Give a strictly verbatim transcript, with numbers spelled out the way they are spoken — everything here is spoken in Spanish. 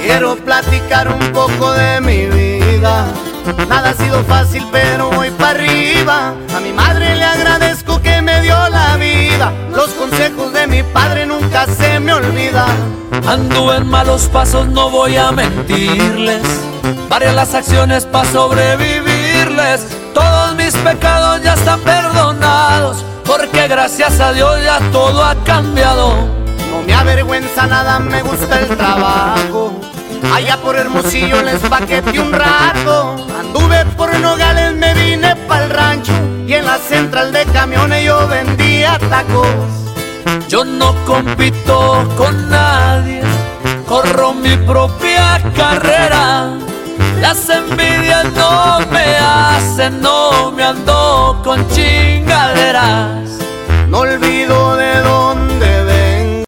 quiero platicar un poco de mi vida. Nada ha sido fácil, pero voy para arriba. A mi madre le agradezco que me dio la vida. Los consejos de mi padre nunca se me olvidan. Anduve en malos pasos, no voy a mentirles. Varias las acciones para sobrevivirles. Todos mis pecados ya están perdonados, porque gracias a Dios ya todo ha cambiado. No me avergüenza nada, me gusta el trabajo. Allá por Hermosillo les paqueteé un rato. Anduve por Nogales, me vine pa'l rancho, y en la central de camiones yo vendía tacos. Yo no compito con nadie, corro mi propia carrera. Las envidias no me hacen, no me ando con chingaderas. No olvido